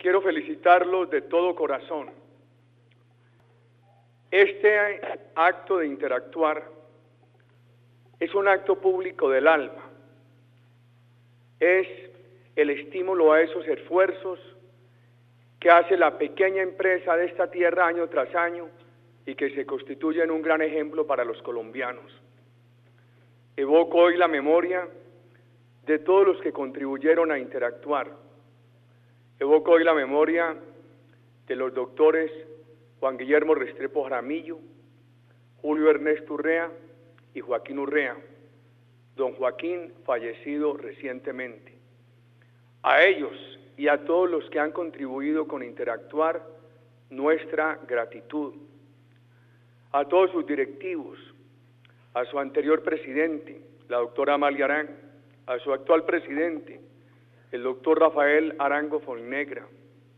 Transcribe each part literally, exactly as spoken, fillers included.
quiero felicitarlos de todo corazón. Este acto de interactuar es un acto público del alma. Es el estímulo a esos esfuerzos que hace la pequeña empresa de esta tierra año tras año y que se constituye en un gran ejemplo para los colombianos. Evoco hoy la memoria de todos los que contribuyeron a interactuar. Evoco hoy la memoria de los doctores Juan Guillermo Restrepo Jaramillo, Julio Ernesto Urrea y Joaquín Urrea, don Joaquín fallecido recientemente. A ellos y a todos los que han contribuido con interactuar, nuestra gratitud. A todos sus directivos, a su anterior presidente, la doctora Amalia Arango, a su actual presidente, el doctor Rafael Arango Fonegra,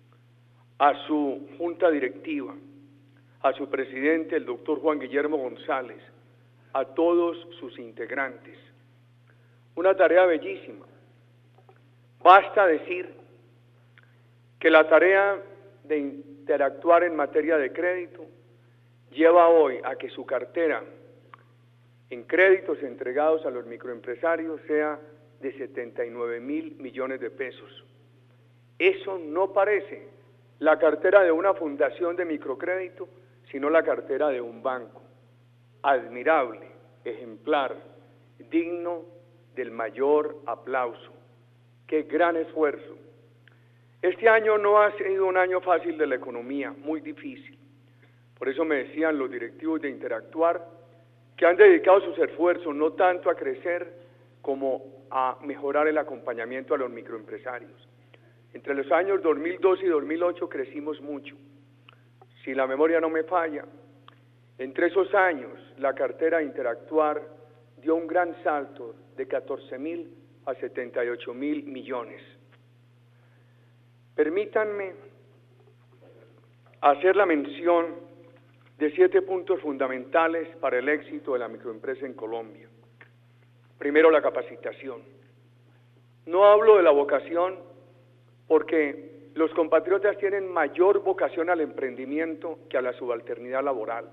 a su junta directiva, a su presidente, el doctor Juan Guillermo González, a todos sus integrantes. Una tarea bellísima. Basta decir que la tarea de interactuar en materia de crédito lleva hoy a que su cartera en créditos entregados a los microempresarios sea de setenta y nueve mil millones de pesos. Eso no parece la cartera de una fundación de microcrédito, sino la cartera de un banco. Admirable, ejemplar, digno del mayor aplauso. ¡Qué gran esfuerzo! Este año no ha sido un año fácil de la economía, muy difícil. Por eso me decían los directivos de Interactuar que han dedicado sus esfuerzos no tanto a crecer como a mejorar el acompañamiento a los microempresarios. Entre los años dos mil dos y dos mil ocho crecimos mucho. Si la memoria no me falla, entre esos años la cartera Interactuar dio un gran salto de catorce mil a setenta y ocho mil millones. Permítanme hacer la mención de siete puntos fundamentales para el éxito de la microempresa en Colombia. Primero, la capacitación. No hablo de la vocación porque los compatriotas tienen mayor vocación al emprendimiento que a la subalternidad laboral.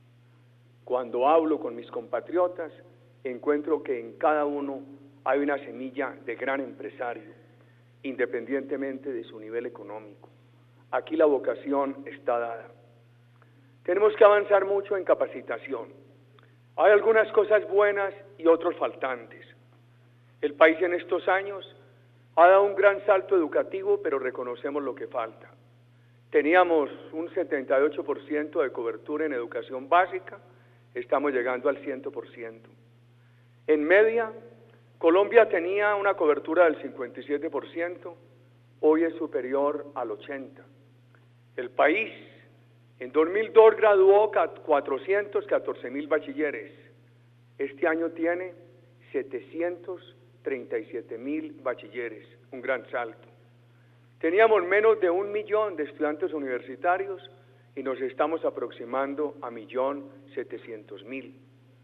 Cuando hablo con mis compatriotas, encuentro que en cada uno hay una semilla de gran empresario, independientemente de su nivel económico. Aquí la vocación está dada. Tenemos que avanzar mucho en capacitación. Hay algunas cosas buenas y otros faltantes. El país en estos años ha dado un gran salto educativo, pero reconocemos lo que falta. Teníamos un setenta y ocho por ciento de cobertura en educación básica, estamos llegando al cien por ciento. En media, Colombia tenía una cobertura del cincuenta y siete por ciento, hoy es superior al ochenta por ciento. El país en dos mil dos graduó cuatrocientos catorce mil bachilleres, este año tiene setecientos treinta y siete mil bachilleres, un gran salto. Teníamos menos de un millón de estudiantes universitarios y nos estamos aproximando a un millón setecientos mil.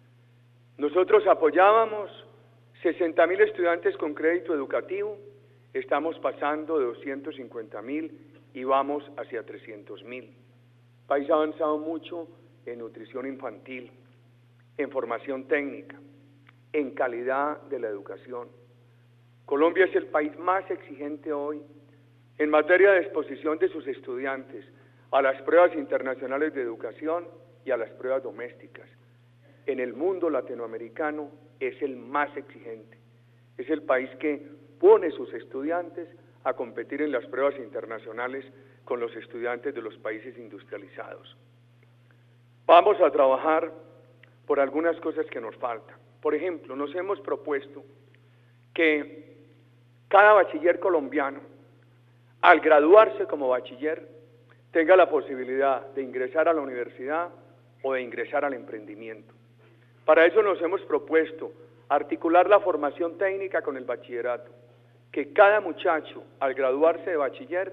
Nosotros apoyábamos sesenta mil estudiantes con crédito educativo, estamos pasando de doscientos cincuenta mil y vamos hacia trescientos mil. El país ha avanzado mucho en nutrición infantil, en formación técnica, en calidad de la educación. Colombia es el país más exigente hoy en materia de exposición de sus estudiantes a las pruebas internacionales de educación y a las pruebas domésticas. En el mundo latinoamericano es el más exigente. Es el país que pone sus estudiantes a competir en las pruebas internacionales con los estudiantes de los países industrializados. Vamos a trabajar por algunas cosas que nos faltan. Por ejemplo, nos hemos propuesto que cada bachiller colombiano, al graduarse como bachiller, tenga la posibilidad de ingresar a la universidad o de ingresar al emprendimiento. Para eso nos hemos propuesto articular la formación técnica con el bachillerato, que cada muchacho, al graduarse de bachiller,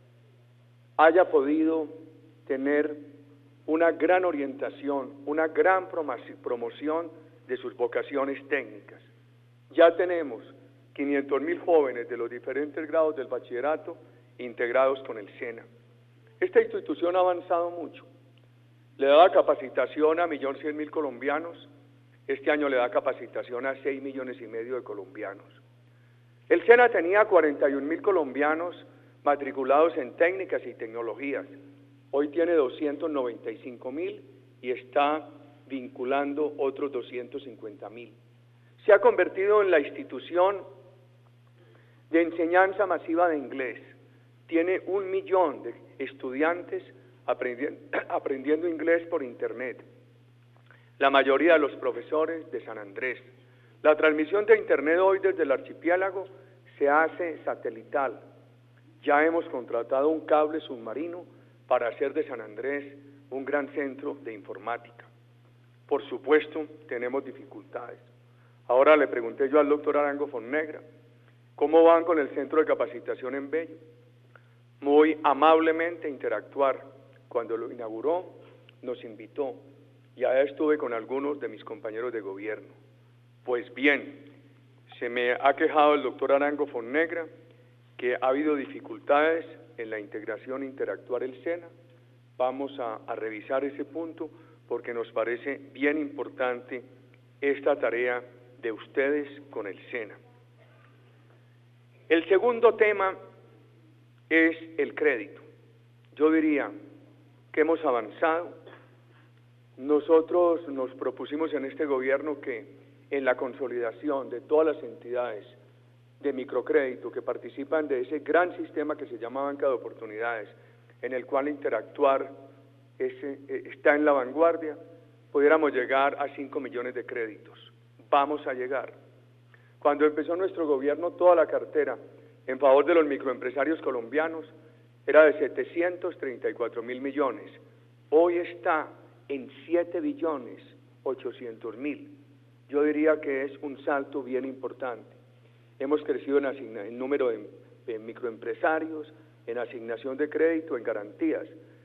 haya podido tener una gran orientación, una gran promoción de sus vocaciones técnicas. Ya tenemos quinientos mil jóvenes de los diferentes grados del bachillerato integrados con el SENA. Esta institución ha avanzado mucho. Le daba capacitación a un millón cien mil colombianos, este año le da capacitación a seis millones y medio de colombianos. El SENA tenía cuarenta y un mil colombianos matriculados en técnicas y tecnologías. Hoy tiene doscientos noventa y cinco mil y está vinculando otros doscientos cincuenta mil. Se ha convertido en la institución de enseñanza masiva de inglés. Tiene un millón de estudiantes aprendiendo, aprendiendo inglés por internet. La mayoría de los profesores de San Andrés. La transmisión de internet hoy desde el archipiélago se hace satelital. Ya hemos contratado un cable submarino para hacer de San Andrés un gran centro de informática. Por supuesto, tenemos dificultades. Ahora le pregunté yo al doctor Arango Fonnegra, ¿cómo van con el centro de capacitación en Bello? Muy amablemente interactuar. Cuando lo inauguró, nos invitó, y allá estuve con algunos de mis compañeros de gobierno. Pues bien, se me ha quejado el doctor Arango Fonnegra que ha habido dificultades en la integración e interactuar el SENA. Vamos a, a revisar ese punto porque nos parece bien importante esta tarea de ustedes con el SENA. El segundo tema es el crédito. Yo diría que hemos avanzado. Nosotros nos propusimos en este gobierno que en la consolidación de todas las entidades de microcrédito que participan de ese gran sistema que se llama Banca de Oportunidades, en el cual interactuar ese, eh, está en la vanguardia, pudiéramos llegar a cinco millones de créditos. Vamos a llegar. Cuando empezó nuestro gobierno, toda la cartera en favor de los microempresarios colombianos era de setecientos treinta y cuatro mil millones. Hoy está en siete billones ochocientos mil. Yo diría que es un salto bien importante. Hemos crecido en, asigna en número de, de microempresarios, en asignación de crédito, en garantías.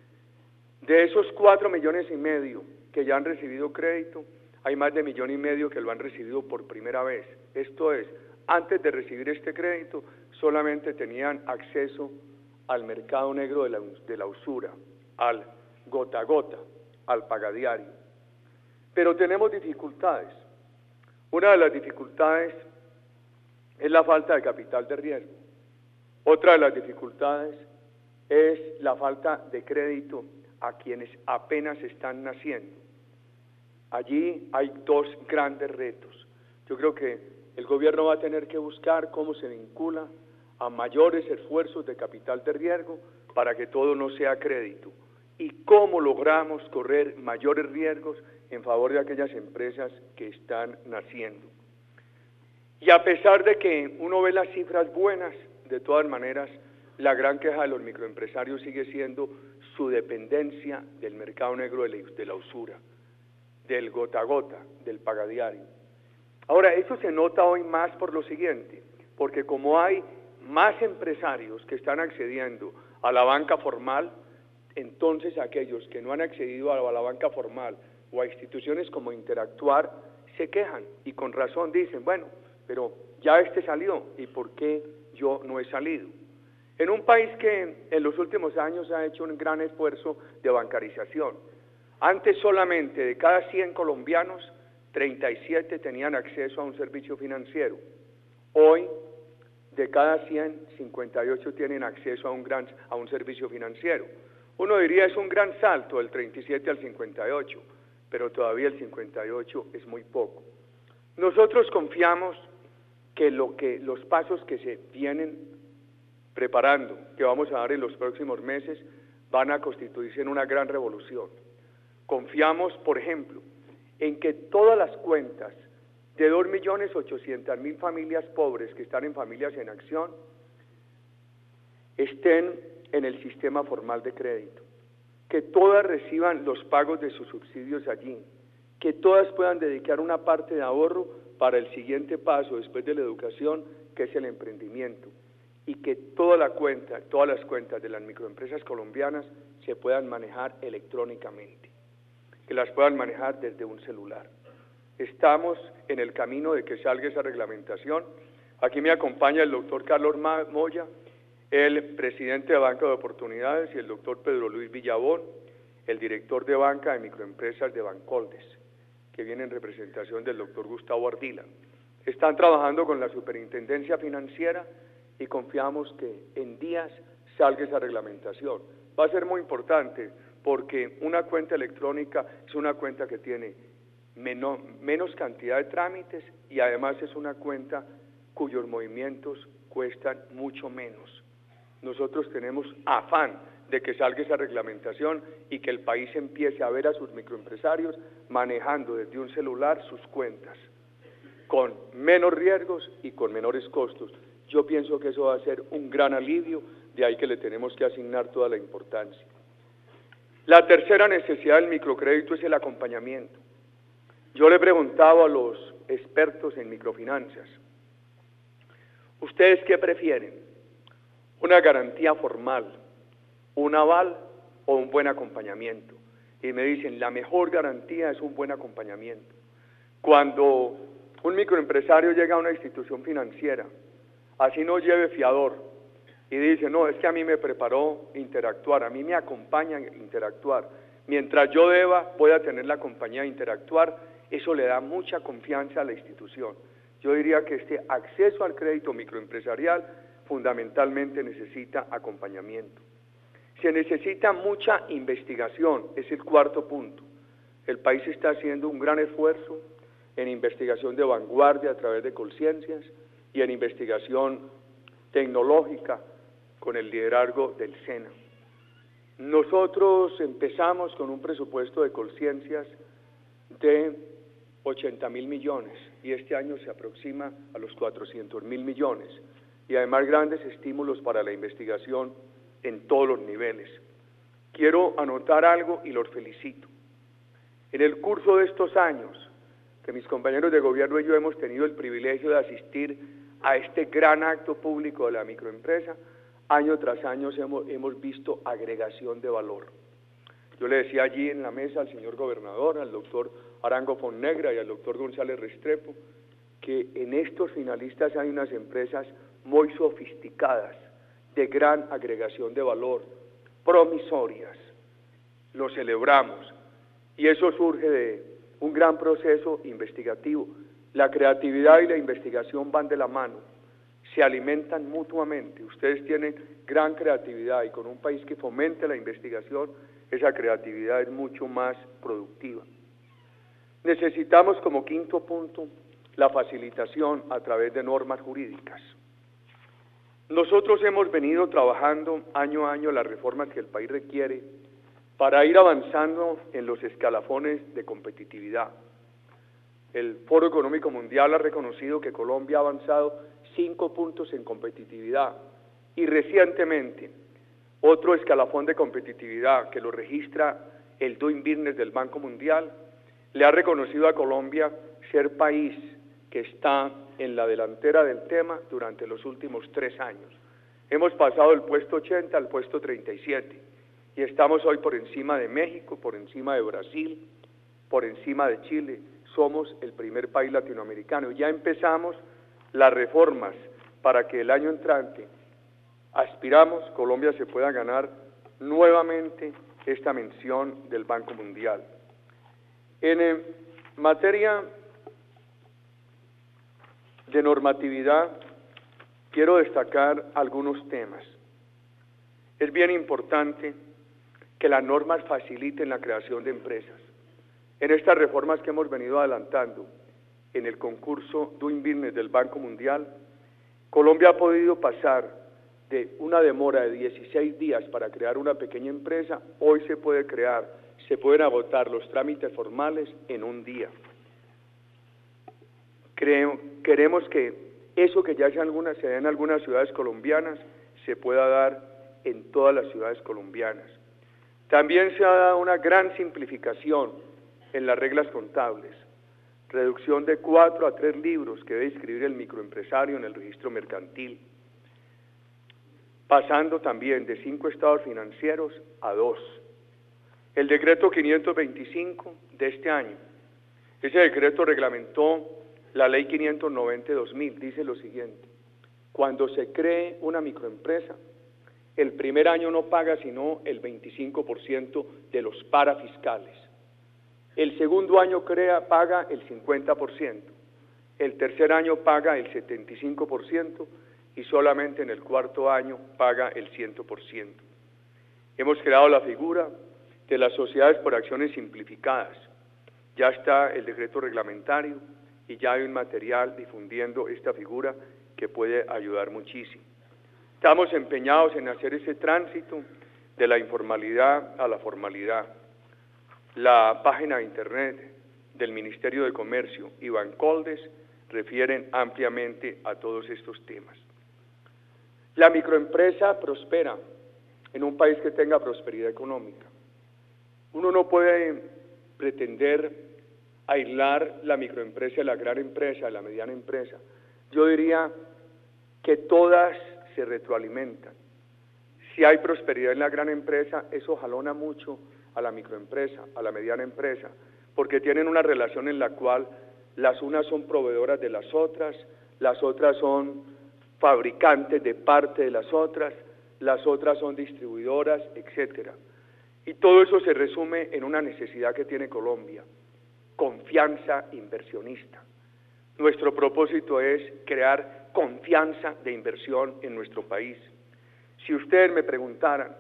De esos cuatro millones y medio que ya han recibido crédito, hay más de millón y medio que lo han recibido por primera vez. Esto es, antes de recibir este crédito, solamente tenían acceso al mercado negro de la, de la usura, al gota a gota, al pagadiario. Pero tenemos dificultades. Una de las dificultades es la falta de capital de riesgo. Otra de las dificultades es la falta de crédito a quienes apenas están naciendo. Allí hay dos grandes retos. Yo creo que el gobierno va a tener que buscar cómo se vincula a mayores esfuerzos de capital de riesgo para que todo no sea crédito y cómo logramos correr mayores riesgos en favor de aquellas empresas que están naciendo. Y a pesar de que uno ve las cifras buenas, de todas maneras, la gran queja de los microempresarios sigue siendo su dependencia del mercado negro de la usura, del gota a gota, del pagadiario. Ahora, eso se nota hoy más por lo siguiente, porque como hay más empresarios que están accediendo a la banca formal, entonces aquellos que no han accedido a la banca formal o a instituciones como Interactuar se quejan y con razón dicen, bueno, pero ya este salió, ¿y por qué yo no he salido? En un país que en los últimos años ha hecho un gran esfuerzo de bancarización. Antes solamente de cada cien colombianos, treinta y siete tenían acceso a un servicio financiero. Hoy, de cada cien, cincuenta y ocho tienen acceso a un, gran, a un servicio financiero. Uno diría es un gran salto del treinta y siete al cincuenta y ocho, pero todavía el cincuenta y ocho es muy poco. Nosotros confiamos que, lo que los pasos que se vienen preparando, que vamos a dar en los próximos meses, van a constituirse en una gran revolución. Confiamos, por ejemplo, en que todas las cuentas de dos millones ochocientas mil familias pobres que están en Familias en Acción estén en el sistema formal de crédito, que todas reciban los pagos de sus subsidios allí, que todas puedan dedicar una parte de ahorro para el siguiente paso después de la educación, que es el emprendimiento, y que toda la cuenta, todas las cuentas de las microempresas colombianas se puedan manejar electrónicamente, que las puedan manejar desde un celular. Estamos en el camino de que salga esa reglamentación. Aquí me acompaña el doctor Carlos Moya. el presidente de Banca de Oportunidades y el doctor Pedro Luis Villabón, el director de Banca de Microempresas de Bancoldes, que viene en representación del doctor Gustavo Ardila. Están trabajando con la Superintendencia Financiera y confiamos que en días salga esa reglamentación. Va a ser muy importante porque una cuenta electrónica es una cuenta que tiene menos, menos cantidad de trámites y además es una cuenta cuyos movimientos cuestan mucho menos. Nosotros tenemos afán de que salga esa reglamentación y que el país empiece a ver a sus microempresarios manejando desde un celular sus cuentas, con menos riesgos y con menores costos. Yo pienso que eso va a ser un gran alivio, de ahí que le tenemos que asignar toda la importancia. La tercera necesidad del microcrédito es el acompañamiento. Yo le he preguntado a los expertos en microfinanzas, ¿ustedes qué prefieren? ¿Una garantía formal, un aval o un buen acompañamiento? Y me dicen, la mejor garantía es un buen acompañamiento. Cuando un microempresario llega a una institución financiera, así no lleve fiador, y dice, no, es que a mí me preparó Interactuar, a mí me acompaña Interactuar, mientras yo deba, voy a tener la compañía de Interactuar, eso le da mucha confianza a la institución. Yo diría que este acceso al crédito microempresarial fundamentalmente necesita acompañamiento. Se necesita mucha investigación, es el cuarto punto. El país está haciendo un gran esfuerzo en investigación de vanguardia a través de Colciencias y en investigación tecnológica con el liderazgo del SENA. Nosotros empezamos con un presupuesto de Colciencias de ochenta mil millones y este año se aproxima a los cuatrocientos mil millones y además grandes estímulos para la investigación en todos los niveles. Quiero anotar algo y los felicito. En el curso de estos años que mis compañeros de gobierno y yo hemos tenido el privilegio de asistir a este gran acto público de la microempresa, año tras año hemos, hemos visto agregación de valor. Yo le decía allí en la mesa al señor gobernador, al doctor Arango Fonnegra y al doctor González Restrepo, que en estos finalistas hay unas empresas muy sofisticadas, de gran agregación de valor, promisorias. Lo celebramos y eso surge de un gran proceso investigativo. La creatividad y la investigación van de la mano, se alimentan mutuamente. Ustedes tienen gran creatividad y con un país que fomente la investigación, esa creatividad es mucho más productiva. Necesitamos como quinto punto la facilitación a través de normas jurídicas. Nosotros hemos venido trabajando año a año las reformas que el país requiere para ir avanzando en los escalafones de competitividad. El Foro Económico Mundial ha reconocido que Colombia ha avanzado cinco puntos en competitividad y recientemente otro escalafón de competitividad que lo registra el Doing Business del Banco Mundial le ha reconocido a Colombia ser país que está en la delantera del tema durante los últimos tres años. Hemos pasado del puesto ochenta al puesto treinta y siete y estamos hoy por encima de México, por encima de Brasil, por encima de Chile. Somos el primer país latinoamericano. Ya empezamos las reformas para que el año entrante aspiramos, Colombia se pueda ganar nuevamente esta mención del Banco Mundial. En eh, materia de normatividad, quiero destacar algunos temas. Es bien importante que las normas faciliten la creación de empresas. En estas reformas que hemos venido adelantando, en el concurso Doing Business del Banco Mundial, Colombia ha podido pasar de una demora de dieciséis días para crear una pequeña empresa, hoy se puede crear, se pueden agotar los trámites formales en un día. Creo, queremos que eso que ya se, algunas, se da en algunas ciudades colombianas se pueda dar en todas las ciudades colombianas. También se ha dado una gran simplificación en las reglas contables, reducción de cuatro a tres libros que debe inscribir el microempresario en el registro mercantil, pasando también de cinco estados financieros a dos. El decreto quinientos veinticinco de este año, ese decreto reglamentó la ley quinientos noventa de dos mil, dice lo siguiente: cuando se cree una microempresa, El primer año no paga sino el veinticinco por ciento de los parafiscales. El segundo año crea, paga el cincuenta por ciento. El tercer año paga el setenta y cinco por ciento y solamente en el cuarto año paga el cien por ciento. Hemos creado la figura de las sociedades por acciones simplificadas. Ya está el decreto reglamentario y ya hay un material difundiendo esta figura que puede ayudar muchísimo. Estamos empeñados en hacer ese tránsito de la informalidad a la formalidad. La página de internet del Ministerio de Comercio y Bancoldes refieren ampliamente a todos estos temas. La microempresa prospera en un país que tenga prosperidad económica. Uno no puede pretender aislar la microempresa de la gran empresa, de la mediana empresa. Yo diría que todas se retroalimentan. Si hay prosperidad en la gran empresa, eso jalona mucho a la microempresa, a la mediana empresa, porque tienen una relación en la cual las unas son proveedoras de las otras, las otras son fabricantes de parte de las otras, las otras son distribuidoras, etcétera. Y todo eso se resume en una necesidad que tiene Colombia: confianza inversionista. Nuestro propósito es crear confianza de inversión en nuestro país. Si ustedes me preguntaran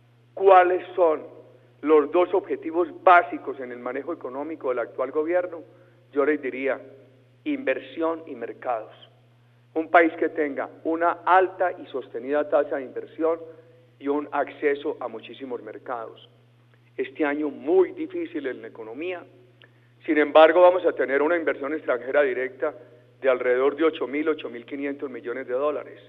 cuáles son los dos objetivos básicos en el manejo económico del actual gobierno, yo les diría inversión y mercados. Un país que tenga una alta y sostenida tasa de inversión y un acceso a muchísimos mercados. Este año muy difícil en la economía, sin embargo vamos a tener una inversión extranjera directa de alrededor de ocho mil, ocho mil quinientos millones de dólares.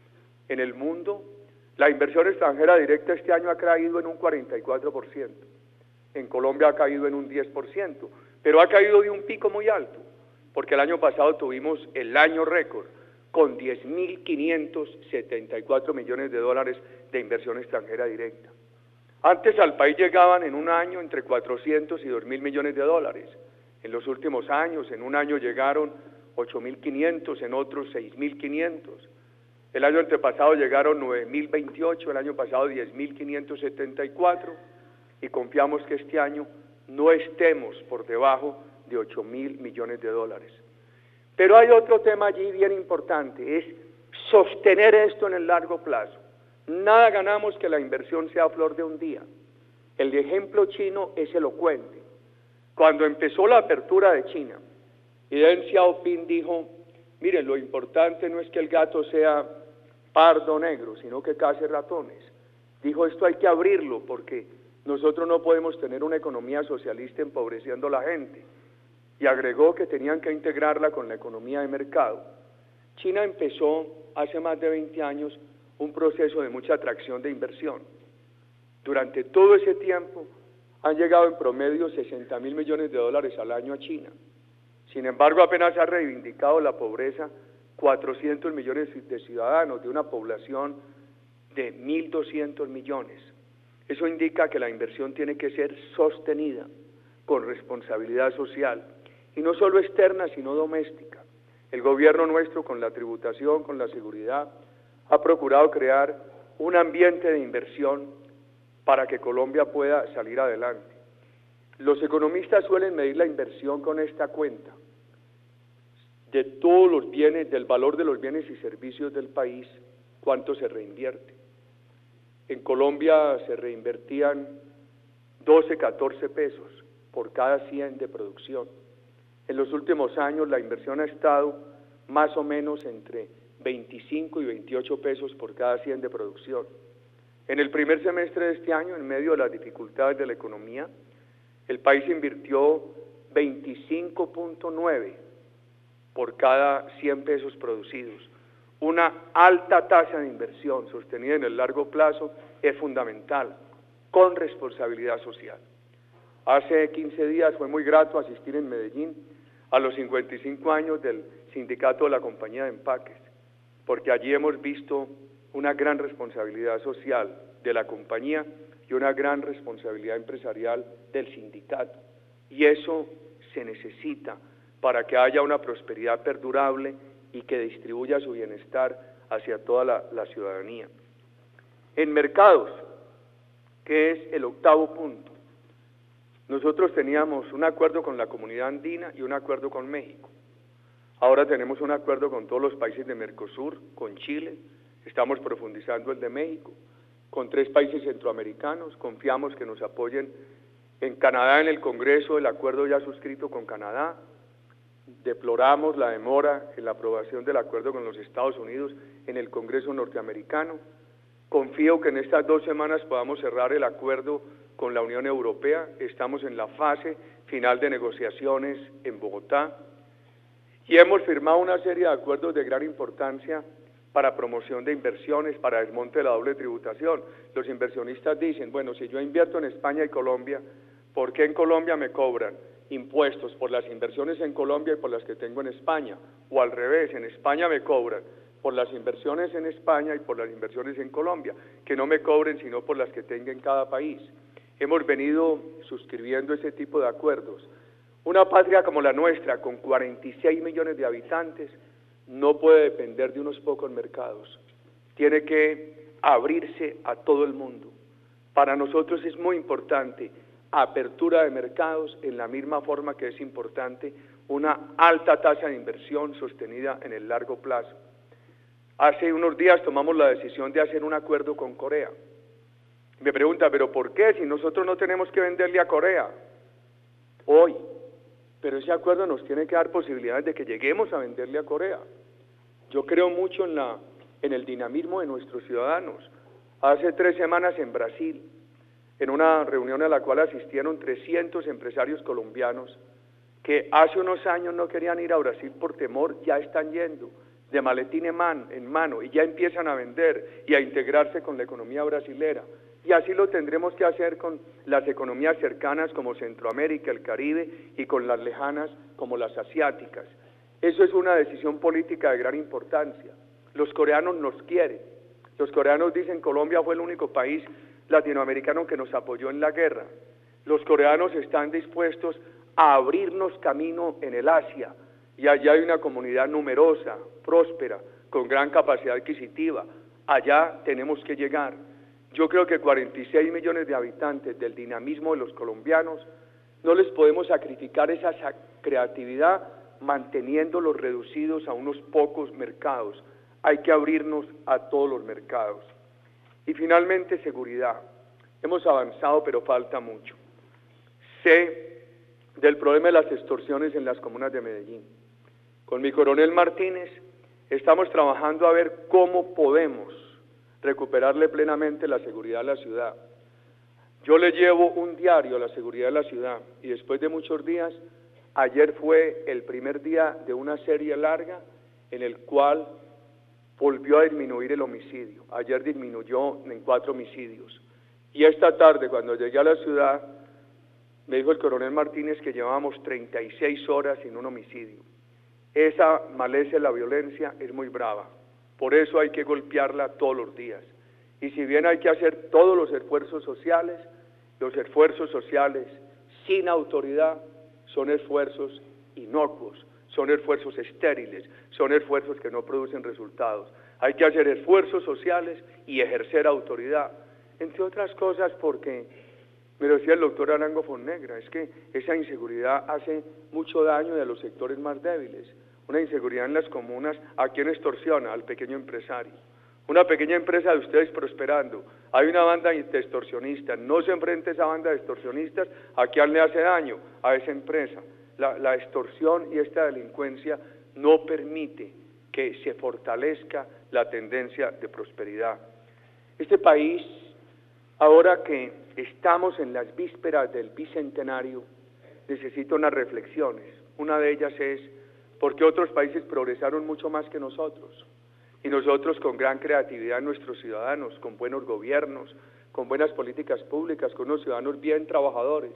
En el mundo, la inversión extranjera directa este año ha caído en un cuarenta y cuatro por ciento, en Colombia ha caído en un diez por ciento, pero ha caído de un pico muy alto, porque el año pasado tuvimos el año récord, con diez mil quinientos setenta y cuatro millones de dólares de inversión extranjera directa. Antes al país llegaban en un año entre cuatrocientos y dos mil millones de dólares. En los últimos años, en un año llegaron ocho mil quinientos, en otros seis mil quinientos. El año antepasado llegaron nueve mil veintiocho, el año pasado diez mil quinientos setenta y cuatro, y confiamos que este año no estemos por debajo de ocho mil millones de dólares. Pero hay otro tema allí bien importante, es sostener esto en el largo plazo. Nada ganamos que la inversión sea a flor de un día. El ejemplo chino es elocuente. Cuando empezó la apertura de China, y Deng Xiaoping dijo, miren, lo importante no es que el gato sea pardo o negro, sino que case ratones. Dijo, esto hay que abrirlo porque nosotros no podemos tener una economía socialista empobreciendo a la gente. Y agregó que tenían que integrarla con la economía de mercado. China empezó hace más de veinte años un proceso de mucha atracción de inversión. Durante todo ese tiempo han llegado en promedio sesenta mil millones de dólares al año a China. Sin embargo, apenas ha reivindicado la pobreza cuatrocientos millones de ciudadanos de una población de mil doscientos millones. Eso indica que la inversión tiene que ser sostenida con responsabilidad social, y no solo externa, sino doméstica. El gobierno nuestro, con la tributación, con la seguridad, ha procurado crear un ambiente de inversión para que Colombia pueda salir adelante. Los economistas suelen medir la inversión con esta cuenta de todos los bienes, del valor de los bienes y servicios del país, cuánto se reinvierte. En Colombia se reinvertían doce, catorce pesos por cada cien de producción. En los últimos años la inversión ha estado más o menos entre veinticinco y veintiocho pesos por cada cien de producción. En el primer semestre de este año, en medio de las dificultades de la economía, el país invirtió veinticinco punto nueve por cada cien pesos producidos. Una alta tasa de inversión sostenida en el largo plazo es fundamental, con responsabilidad social. Hace quince días fue muy grato asistir en Medellín a los cincuenta y cinco años del sindicato de la compañía de empaques, porque allí hemos visto una gran responsabilidad social de la compañía y una gran responsabilidad empresarial del sindicato, y eso se necesita para que haya una prosperidad perdurable y que distribuya su bienestar hacia toda la, la ciudadanía. En mercados, que es el octavo punto, nosotros teníamos un acuerdo con la Comunidad Andina y un acuerdo con México. Ahora tenemos un acuerdo con todos los países de Mercosur, con Chile, estamos profundizando el de México, con tres países centroamericanos, confiamos que nos apoyen en Canadá, en el Congreso, el acuerdo ya suscrito con Canadá. Deploramos la demora en la aprobación del acuerdo con los Estados Unidos en el Congreso norteamericano. Confío que en estas dos semanas podamos cerrar el acuerdo con la Unión Europea. Estamos en la fase final de negociaciones en Bogotá y hemos firmado una serie de acuerdos de gran importancia para promoción de inversiones, para desmonte de la doble tributación. Los inversionistas dicen, bueno, si yo invierto en España y Colombia, ¿por qué en Colombia me cobran impuestos por las inversiones en Colombia y por las que tengo en España? O al revés, en España me cobran por las inversiones en España y por las inversiones en Colombia, que no me cobren sino por las que tenga en cada país. Hemos venido suscribiendo ese tipo de acuerdos. Una patria como la nuestra, con cuarenta y seis millones de habitantes, no puede depender de unos pocos mercados. Tiene que abrirse a todo el mundo. Para nosotros es muy importante apertura de mercados, en la misma forma que es importante una alta tasa de inversión sostenida en el largo plazo. Hace unos días tomamos la decisión de hacer un acuerdo con Corea. Me pregunta, ¿pero por qué? Si nosotros no tenemos que venderle a Corea hoy. Pero ese acuerdo nos tiene que dar posibilidades de que lleguemos a venderle a Corea. Yo creo mucho en, la, en el dinamismo de nuestros ciudadanos. Hace tres semanas en Brasil, en una reunión a la cual asistieron trescientos empresarios colombianos que hace unos años no querían ir a Brasil por temor, ya están yendo de maletín en mano, en mano y ya empiezan a vender y a integrarse con la economía brasilera. Y así lo tendremos que hacer con las economías cercanas como Centroamérica, el Caribe, y con las lejanas como las asiáticas. Eso es una decisión política de gran importancia. Los coreanos nos quieren. Los coreanos dicen Colombia fue el único país latinoamericano que nos apoyó en la guerra. Los coreanos están dispuestos a abrirnos camino en el Asia, y allá hay una comunidad numerosa, próspera, con gran capacidad adquisitiva. Allá tenemos que llegar. Yo creo que cuarenta y seis millones de habitantes, del dinamismo de los colombianos, no les podemos sacrificar esa creatividad manteniéndolos reducidos a unos pocos mercados. Hay que abrirnos a todos los mercados. Y finalmente, seguridad. Hemos avanzado, pero falta mucho. Sé del problema de las extorsiones en las comunas de Medellín. Con mi coronel Martínez estamos trabajando a ver cómo podemos recuperarle plenamente la seguridad a la ciudad. Yo le llevo un diario a la seguridad de la ciudad y después de muchos días, ayer fue el primer día de una serie larga en el cual volvió a disminuir el homicidio. Ayer disminuyó en cuatro homicidios. Y esta tarde, cuando llegué a la ciudad, me dijo el coronel Martínez que llevábamos treinta y seis horas sin un homicidio. Esa maleza de la violencia es muy brava. Por eso hay que golpearla todos los días. Y si bien hay que hacer todos los esfuerzos sociales, los esfuerzos sociales sin autoridad son esfuerzos inocuos, son esfuerzos estériles, son esfuerzos que no producen resultados. Hay que hacer esfuerzos sociales y ejercer autoridad, entre otras cosas porque, me lo decía el doctor Arango Fonnegra, es que esa inseguridad hace mucho daño a los sectores más débiles. Una inseguridad en las comunas, ¿a quién extorsiona? Al pequeño empresario. Una pequeña empresa de ustedes prosperando, hay una banda de extorsionistas, no se enfrente a esa banda de extorsionistas, ¿a quién le hace daño? A esa empresa. La, la extorsión y esta delincuencia no permite que se fortalezca la tendencia de prosperidad. Este país, ahora que estamos en las vísperas del bicentenario, necesita unas reflexiones. Una de ellas es, ¿por qué otros países progresaron mucho más que nosotros? Y nosotros con gran creatividad, nuestros ciudadanos, con buenos gobiernos, con buenas políticas públicas, con unos ciudadanos bien trabajadores.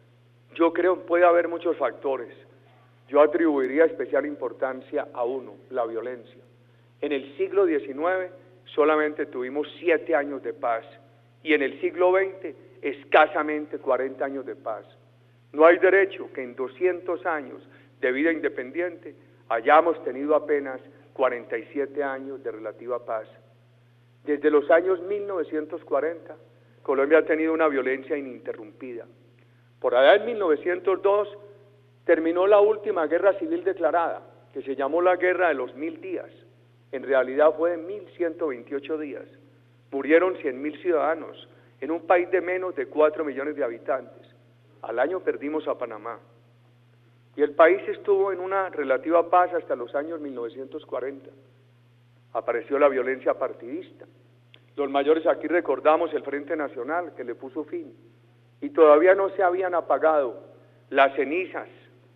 Yo creo que puede haber muchos factores. Yo atribuiría especial importancia a uno, la violencia. En el siglo diecinueve solamente tuvimos siete años de paz y en el siglo veinte escasamente cuarenta años de paz. No hay derecho que en doscientos años de vida independiente hayamos tenido apenas cuarenta y siete años de relativa paz. Desde los años mil novecientos cuarenta, Colombia ha tenido una violencia ininterrumpida. Por allá en mil novecientos dos terminó la última guerra civil declarada, que se llamó la Guerra de los Mil Días. En realidad fue de mil ciento veintiocho días. Murieron cien mil ciudadanos en un país de menos de cuatro millones de habitantes. Al año perdimos a Panamá. Y el país estuvo en una relativa paz hasta los años mil novecientos cuarenta. Apareció la violencia partidista. Los mayores aquí recordamos el Frente Nacional, que le puso fin. Y todavía no se habían apagado las cenizas.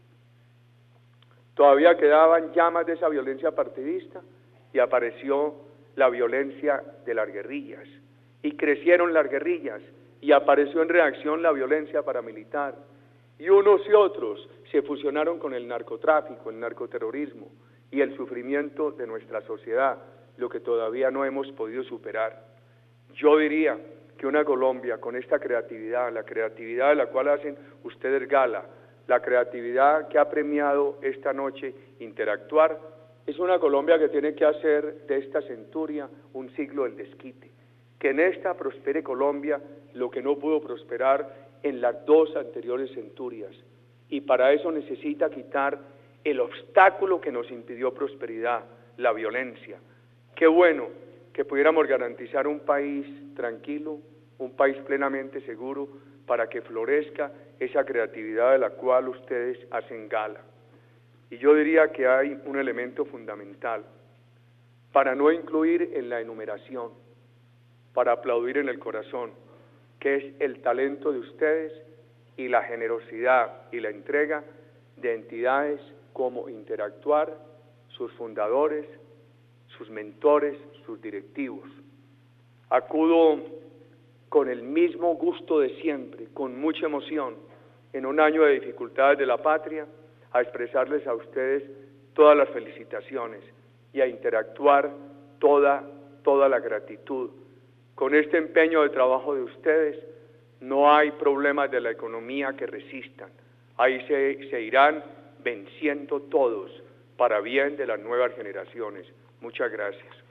Todavía quedaban llamas de esa violencia partidista y apareció la violencia de las guerrillas. Y crecieron las guerrillas y apareció en reacción la violencia paramilitar. Y unos y otros se fusionaron con el narcotráfico, el narcoterrorismo y el sufrimiento de nuestra sociedad, lo que todavía no hemos podido superar. Yo diría que una Colombia con esta creatividad, la creatividad de la cual hacen ustedes gala, la creatividad que ha premiado esta noche Interactuar, es una Colombia que tiene que hacer de esta centuria un siglo del desquite, que en esta prospere Colombia lo que no pudo prosperar en las dos anteriores centurias, y para eso necesita quitar el obstáculo que nos impidió prosperidad, la violencia. Qué bueno que pudiéramos garantizar un país tranquilo, un país plenamente seguro, para que florezca esa creatividad de la cual ustedes hacen gala. Y yo diría que hay un elemento fundamental, para no incluir en la enumeración, para aplaudir en el corazón, que es el talento de ustedes y la generosidad y la entrega de entidades como Interactuar, sus fundadores, sus mentores, sus directivos. Acudo con el mismo gusto de siempre, con mucha emoción, en un año de dificultades de la patria, a expresarles a ustedes todas las felicitaciones y a Interactuar toda, toda la gratitud. Con este empeño de trabajo de ustedes, no hay problemas de la economía que resistan. Ahí se, se irán venciendo todos para bien de las nuevas generaciones. Muchas gracias.